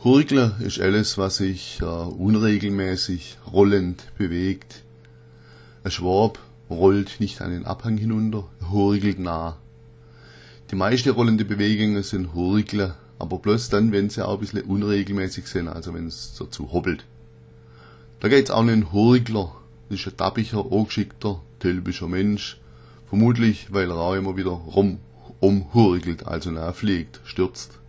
Hurgle ist alles, was sich unregelmäßig rollend bewegt. Ein Schwab rollt nicht einen Abhang hinunter, er hurgelt nah. Die meisten rollende Bewegungen sind Hurgle, aber bloß dann, wenn sie auch ein bisschen unregelmäßig sind, also wenn es dazu hoppelt. Da geht's auch einen Hurgler, das ist ein tappiger, angeschickter, tölpischer Mensch, vermutlich weil er auch immer wieder umhurgelt, also fliegt, stürzt.